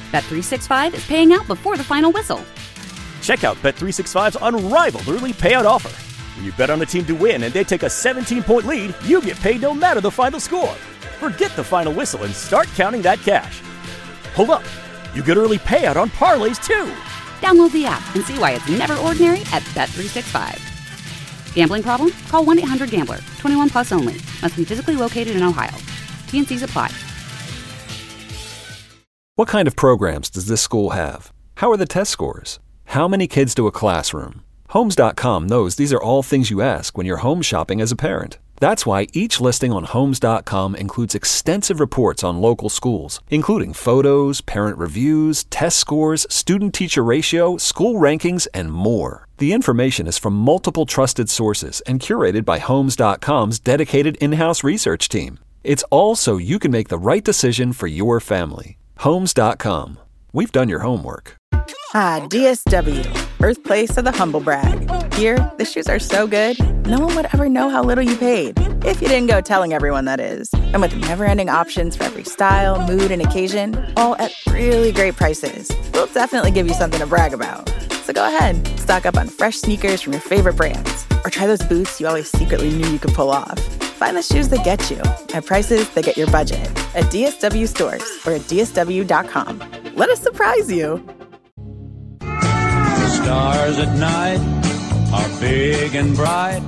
Bet365 is paying out before the final whistle. Check out Bet365's unrivaled early payout offer. When you bet on a team to win and they take a 17-point lead, you get paid no matter the final score. Forget the final whistle and start counting that cash. Hold up. You get early payout on parlays, too. Download the app and see why it's never ordinary at Bet365. Gambling problem? Call 1-800-GAMBLER. 21 plus only. Must be physically located in Ohio. T&Cs apply. What kind of programs does this school have? How are the test scores? How many kids do a classroom? Homes.com knows these are all things you ask when you're home shopping as a parent. That's why each listing on Homes.com includes extensive reports on local schools, including photos, parent reviews, test scores, student-teacher ratio, school rankings, and more. The information is from multiple trusted sources and curated by Homes.com's dedicated in-house research team. It's all so you can make the right decision for your family. Homes.com. We've done your homework. Ah, DSW, birthplace of the humble brag. Here, the shoes are so good, no one would ever know how little you paid. If you didn't go telling everyone, that is. And with never-ending options for every style, mood, and occasion, all at really great prices, we'll definitely give you something to brag about. So go ahead, stock up on fresh sneakers from your favorite brands, or try those boots you always secretly knew you could pull off. Find the shoes that get you at prices that get your budget at DSW stores or at DSW.com. Let us surprise you. The stars at night are big and bright,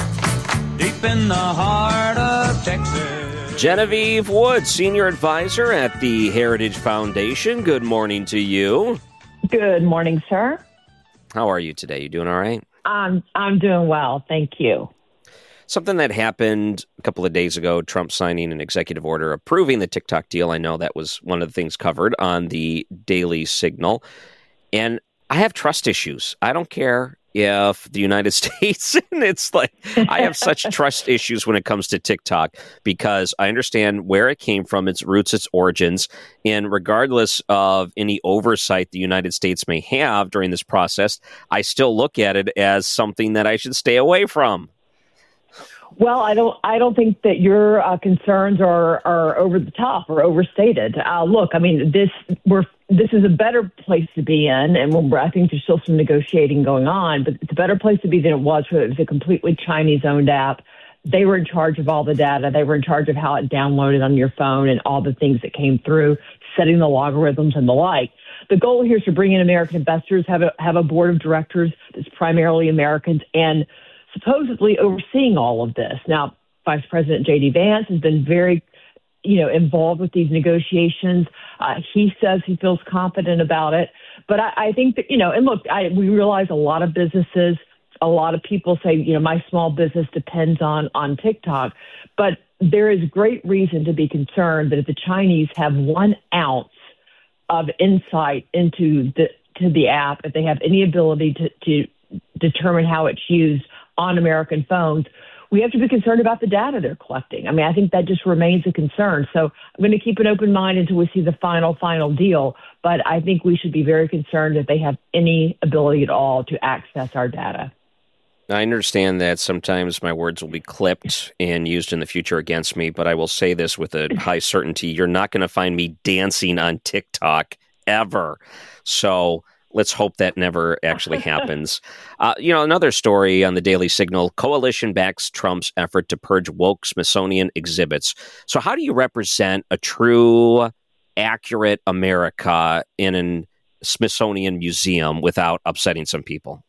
deep in the heart of Texas. Genevieve Wood, Senior Advisor at the Heritage Foundation. Good morning to you. Good morning, sir. How are you today? You doing all right? I'm doing well, thank you. Something that happened a couple of days ago, Trump signing an executive order approving the TikTok deal. I know that was one of the things covered on the Daily Signal. And I have trust issues. I don't care if the United States, and it's like, I have such trust issues when it comes to TikTok because I understand where it came from, its roots, its origins, and regardless of any oversight the United States may have during this process, I still look at it as something that I should stay away from. Well, I don't think that your concerns are over the top or overstated. Look, I mean, this is a better place to be in, and I think there's still some negotiating going on, but it's a better place to be than it was when it was a completely Chinese-owned app. They were in charge of all the data. They were in charge of how it downloaded on your phone and all the things that came through, setting the logarithms and the like. The goal here is to bring in American investors, have a board of directors that's primarily Americans, and supposedly overseeing all of this. Now, Vice President J.D. Vance has been very, involved with these negotiations. He says he feels confident about it. But I think that, and look, we realize a lot of businesses, a lot of people say, my small business depends on TikTok. But there is great reason to be concerned that if the Chinese have 1 ounce of insight into the app, if they have any ability to determine how it's used on American phones, we have to be concerned about the data they're collecting. I mean, I think that just remains a concern. So I'm going to keep an open mind until we see the final deal. But I think we should be very concerned if they have any ability at all to access our data. I understand that sometimes my words will be clipped and used in the future against me, but I will say this with a high certainty. You're not going to find me dancing on TikTok ever. So let's hope that never actually happens. Another story on the Daily Signal, coalition backs Trump's effort to purge woke Smithsonian exhibits. So how do you represent a true, accurate America in a Smithsonian museum without upsetting some people?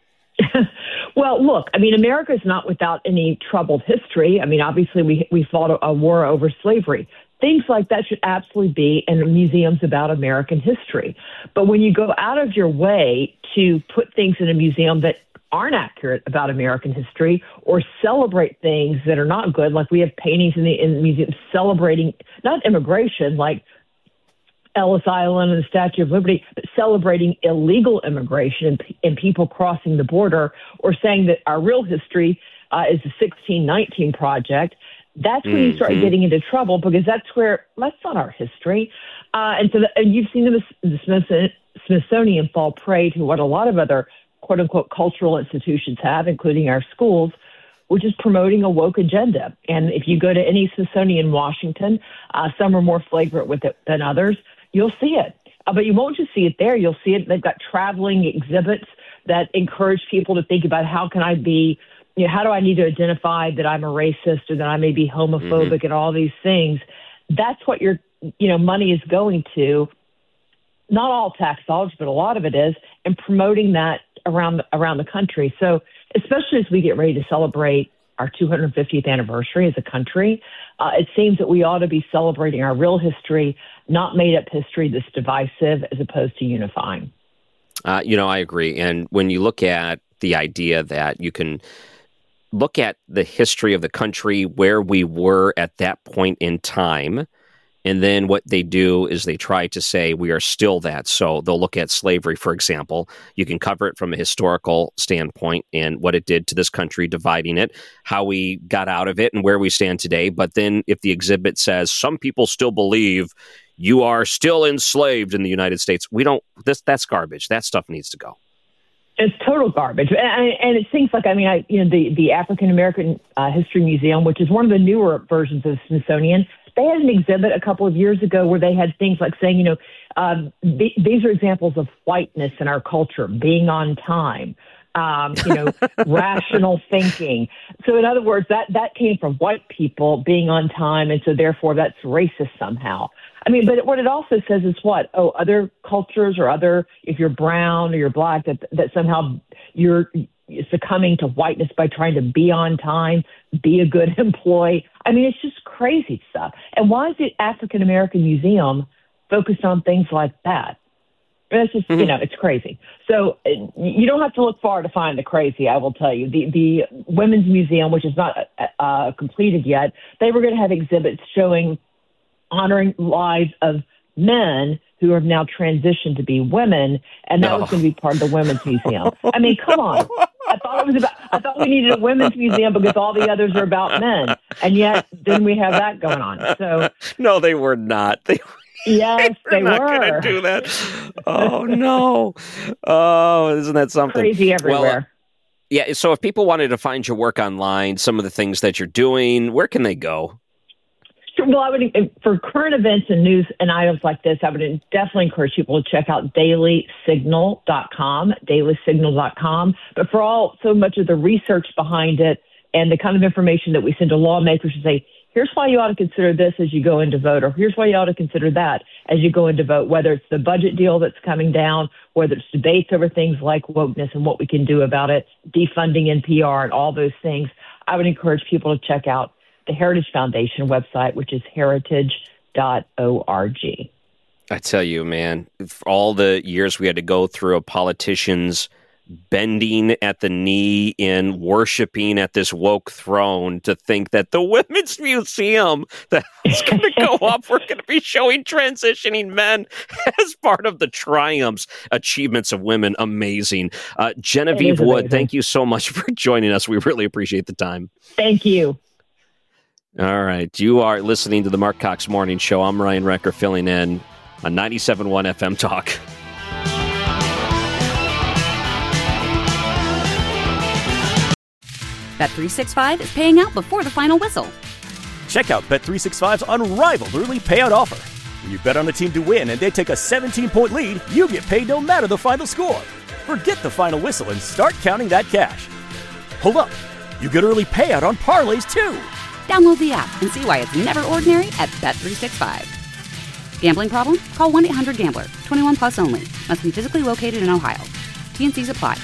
Well, look, I mean, America is not without any troubled history. I mean, obviously, we fought a war over slavery. Things like that should absolutely be in museums about American history. But when you go out of your way to put things in a museum that aren't accurate about American history or celebrate things that are not good, like we have paintings in the museum celebrating not immigration, like Ellis Island and the Statue of Liberty, but celebrating illegal immigration and people crossing the border, or saying that our real history is the 1619 Project. That's when you start getting into trouble, because that's not our history. And you've seen the Smithsonian fall prey to what a lot of other quote unquote cultural institutions have, including our schools, which is promoting a woke agenda. And if you go to any Smithsonian in Washington, some are more flagrant with it than others, you'll see it. But you won't just see it there. You'll see it. They've got traveling exhibits that encourage people to think about how can I be, how do I need to identify that I'm a racist or that I may be homophobic and all these things. That's what your, money is going to. Not all tax dollars, but a lot of it is, and promoting that around the country. So especially as we get ready to celebrate our 250th anniversary as a country, it seems that we ought to be celebrating our real history, not made-up history that's divisive as opposed to unifying. I agree. And when you look at the idea that you can look at the history of the country, where we were at that point in time, and then what they do is they try to say we are still that. So they'll look at slavery, for example. You can cover it from a historical standpoint and what it did to this country, dividing it, how we got out of it and where we stand today. But then if the exhibit says some people still believe you are still enslaved in the United States, that's garbage. That stuff needs to go. It's total garbage. And it seems like, the African American History Museum, which is one of the newer versions of the Smithsonian, they had an exhibit a couple of years ago where they had things like saying, these are examples of whiteness in our culture, being on time, rational thinking. So in other words, that came from white people being on time. And so therefore that's racist somehow. But what it also says is what? Oh, other cultures or if you're brown or you're black, that somehow you're succumbing to whiteness by trying to be on time, be a good employee. It's just crazy stuff. And why is the African American Museum focused on things like that? It's just, it's crazy. So you don't have to look far to find the crazy, I will tell you. The Women's Museum, which is not completed yet, they were going to have exhibits honoring lives of men who have now transitioned to be women, and that was going to be part of the Women's Museum. Come on. I thought we needed a women's museum because all the others are about men, and yet then we have that going on. So no, they were not. Yes, they were. Not going to do that. Oh no! Oh, isn't that something? Crazy everywhere. Well, so if people wanted to find your work online, some of the things that you're doing, where can they go? Well, for current events and news and items like this, I would definitely encourage people to check out dailysignal.com. But for so much of the research behind it and the kind of information that we send to lawmakers to say, here's why you ought to consider this as you go in to vote, or here's why you ought to consider that as you go in to vote, whether it's the budget deal that's coming down, whether it's debates over things like wokeness and what we can do about it, defunding NPR and all those things, I would encourage people to check out the Heritage Foundation website, which is heritage.org. I tell you, man, for all the years we had to go through of politicians bending at the knee and worshiping at this woke throne, to think that the Women's Museum that is going to go up, we're going to be showing transitioning men as part of the triumphs, achievements of women. Amazing. Genevieve Wood, thank you so much for joining us. We really appreciate the time. Thank you. All right. You are listening to the Mark Cox Morning Show. I'm Ryan Recker, filling in on 97.1 FM Talk. Bet365 is paying out before the final whistle. Check out Bet365's unrivaled early payout offer. When you bet on a team to win and they take a 17-point lead, you get paid no matter the final score. Forget the final whistle and start counting that cash. Hold up. You get early payout on parlays, too. Download the app and see why it's never ordinary at Bet365. Gambling problem? Call 1-800-GAMBLER. 21 plus only. Must be physically located in Ohio. T&Cs apply.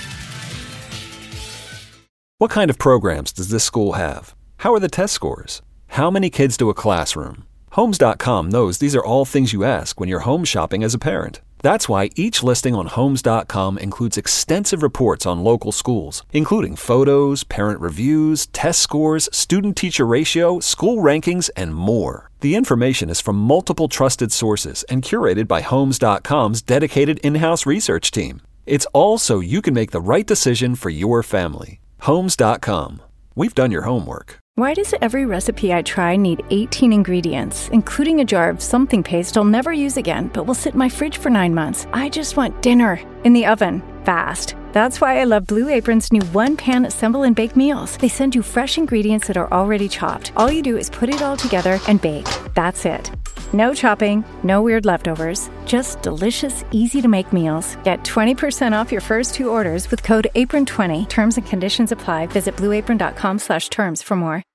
What kind of programs does this school have? How are the test scores? How many kids do a classroom? Homes.com knows these are all things you ask when you're home shopping as a parent. That's why each listing on Homes.com includes extensive reports on local schools, including photos, parent reviews, test scores, student-teacher ratio, school rankings, and more. The information is from multiple trusted sources and curated by Homes.com's dedicated in-house research team. It's all so you can make the right decision for your family. Homes.com. We've done your homework. Why does every recipe I try need 18 ingredients, including a jar of something paste I'll never use again, but will sit in my fridge for 9 months? I just want dinner in the oven, fast. That's why I love Blue Apron's new one-pan assemble and bake meals. They send you fresh ingredients that are already chopped. All you do is put it all together and bake. That's it. No chopping, no weird leftovers, just delicious, easy-to-make meals. Get 20% off your first 2 orders with code APRON20. Terms and conditions apply. Visit blueapron.com/terms for more.